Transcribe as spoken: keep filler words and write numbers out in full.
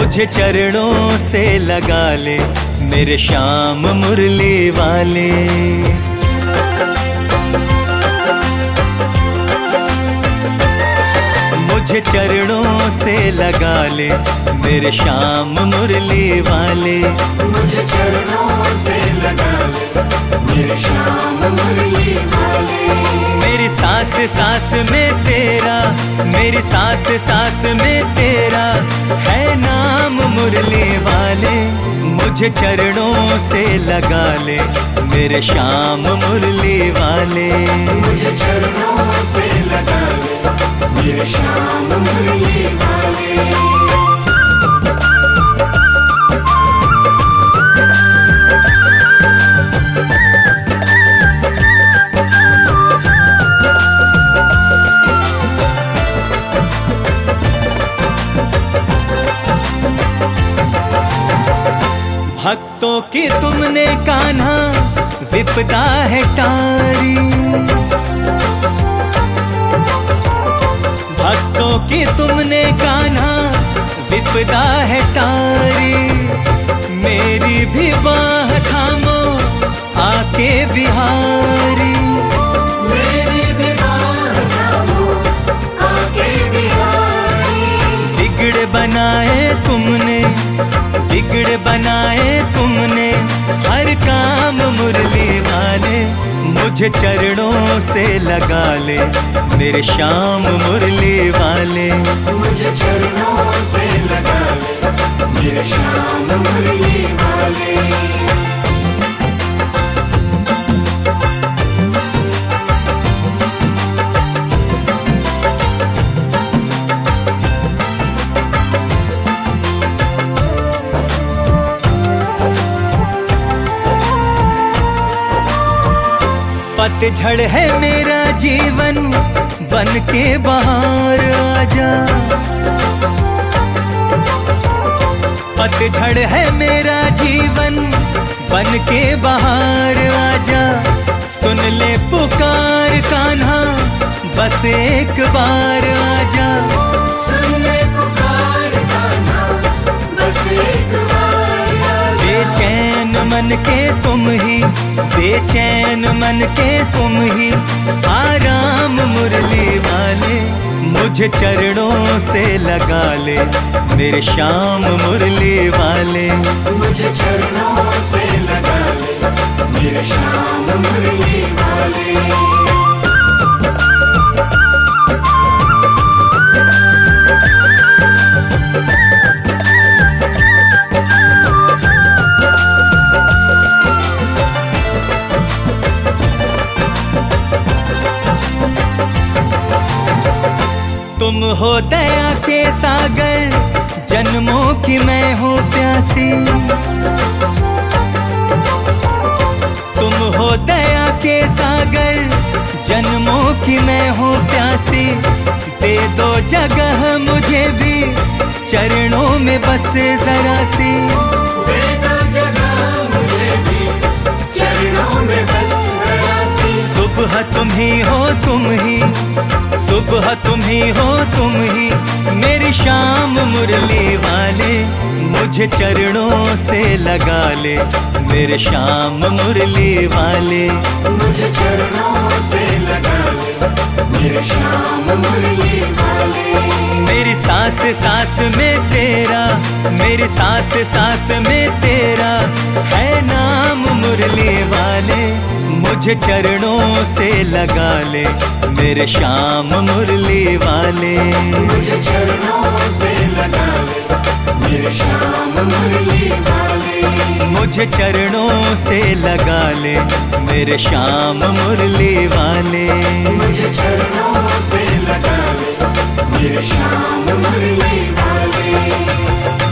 मुझे चरणों से लगा ले मेरे श्याम मुरली वाले। मुझे चरणों से लगा ले मेरे श्याम मुरली वाले। मुझे चरणों से लगा ले मेरे श्याम मुरली वाले। मेरी सांस सांस में तेरा, मेरी सांस सांस में तेरा है नाम मुरली वाले। मुझे चरणों से लगा ले मेरे श्याम मुरली वाले। मुझे चरणों से लगा ले मेरे श्याम मुरली वाले। भक्तों की तुमने कान्हा विपदा है टारी। भक्तों की तुमने कान्हा विपदा है टारी। मेरी भी बाह थामो आके बिहारी। मेरी भी बाह थामो आके बिहारी। बिगड़ बनाए तुमने, बिगड़ बनाए तुमने हर काम मुरली वाले। मुझे चरणों से लगा ले मेरे श्याम मुरली वाले। मुझे चरणों से लगा ले मेरे श्याम मुरली वाले। पतझड़ है मेरा जीवन बन के बाहर आजा। पतझड़ है मेरा जीवन बन के बाहर आजा। सुन ले पुकार कान्हा बस एक बार आजा। सुन ले पुकार कान्हा बस एक बार आजा। बेचैन मन के तुम ही, बेचैन मन के तुम ही आराम मुरली वाले। मुझे चरणों से लगा ले मेरे श्याम मुरली वाले। मुझे चरणों से लगा ले मेरे श्याम मुरली वाले। तुम हो दया के सागर, जन्मों की मैं हूँ प्यासी। तुम हो दया के सागर, जन्मों की मैं हूँ प्यासी। दे दो जगह मुझे भी चरणों में बस जरा सी। दे दो जगह मुझे भी चरणों में बस जरा सी। सुबह तुम ही हो तुम ही, सुबह तुम ही हो तुम ही मेरी श्याम मुरली वाले। मुझे चरणों से लगा ले मेरे श्याम मुरली वाले। मुझे चरणों से लगा ले मेरे श्याम मुरली वाले। मेरी सांस सांस में तेरा, मेरी सांस सांस में तेरा है नाम मुरली वाले। मुझे चरणों से लगा ले मेरे श्याम मुरली वाले। मुझे चरणों से लगा ले मेरे श्याम मुरली वाले। मुझे चरणों से लगा ले मेरे श्याम मुरली वाले। मुझे चरणों से लगा ले मेरे श्याम मुरली वाले।